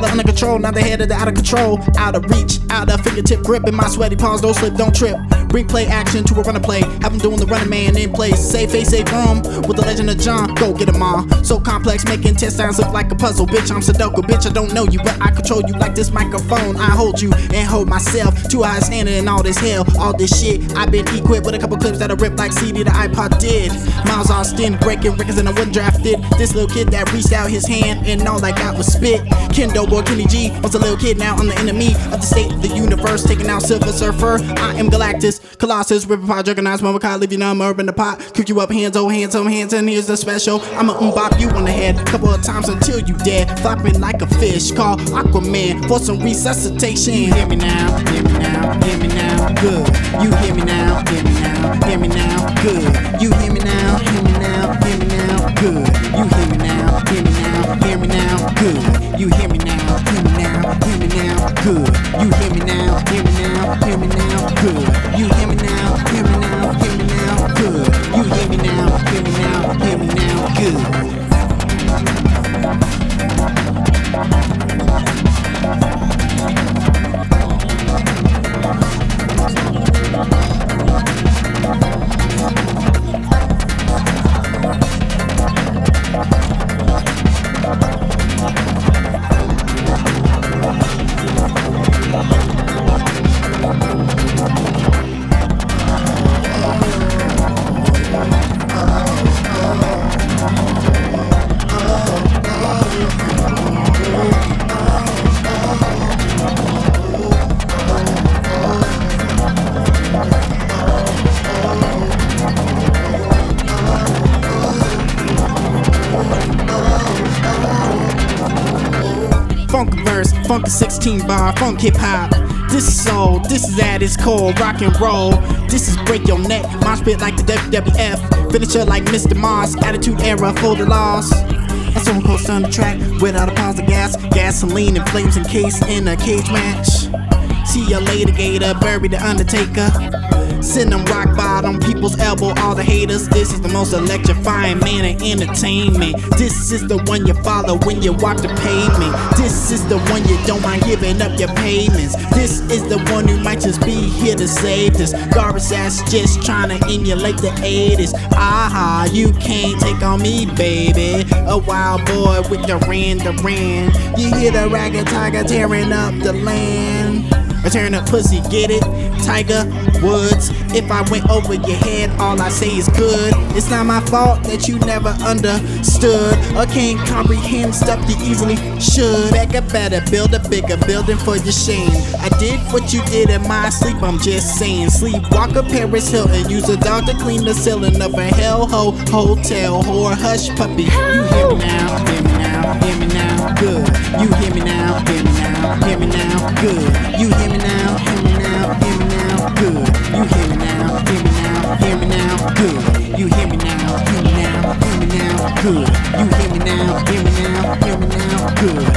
father under control, now the head of the out of control. Out of reach, out of fingertip grip, in my sweaty palms, don't slip, don't trip. Bring play action to a runner play, have him doing the running man in place. Save face, save room, with the legend of John, go get 'em all. So complex, making intestines look like a puzzle. Bitch, I'm Sudoku, bitch, I don't know you, but I control you like this microphone. I hold you and hold myself, too high standing in all this hell, all this shit. I've been equipped with a couple clips that I ripped like CD the iPod did. Miles Austin, breaking records and I wasn't drafted. This little kid that reached out his hand and all I got was spit. Kendo boy Kenny G was a little kid, now I'm the enemy of the state of the universe, taking out Silver Surfer. I am Galactus, Colossus, Ripper Pod, Juggernauts, Momokai, leave you numb, in the pot, cook you up, hands, oh hands, oh hands, and here's the special. I'ma bop you on the head a couple of times until you dead, flopping like a fish, call Aquaman for some resuscitation. Hear me now, hear me now, hear me now, good. You hear me now, hear me now, hear me now, good. You hear me now, hear me now, hear me now, good. You hear me now, hear me now, hear me now, good. You hear me now, hear me now, hear me now, good. You hear me now, hear me now, hear me now, good. You hear me now, hear me now, hear me now, good. You hear me now, hear me now, hear me now, good. Funk verse, funk 16 bar, funk hip hop. This is soul, this is at its core, rock and roll. This is break your neck, mosh pit like the WWF. Finisher like Mr. Moss, attitude era for the loss. A Stone Cold Soundtrack without a pause of gas, gasoline and flames encased in a cage match. See ya later, Gator, bury the Undertaker. Send them rock bottom, people's elbow, all the haters. This is the most electrifying man of entertainment. This is the one you follow when you walk the pavement. This is the one you don't mind giving up your payments. This is the one who might just be here to save this garbage ass just trying to emulate the 80s. Aha, you can't take on me, baby. A wild boy with Duran Duran. You hear the ragged tiger tearing up the land. I turn up pussy, get it? Tiger Woods. If I went over your head, all I say is good. It's not my fault that you never understood or can't comprehend stuff you easily should. Back up better, build a bigger building for your shame. I did what you did in my sleep, I'm just saying. Sleepwalk a Paris Hilton, use a dog to clean the ceiling of a hellhole hotel. Whore, hush puppy. You hear me now, hear me now, hear me now, good. You hear me now, hear me now, hear me now, good. You hear me now, hear me now, hear me now, good. You hear me now, hear me now, hear me now, good. You hear me now, hear me now, hear me now, good. You hear me now, hear me now, hear me now, good.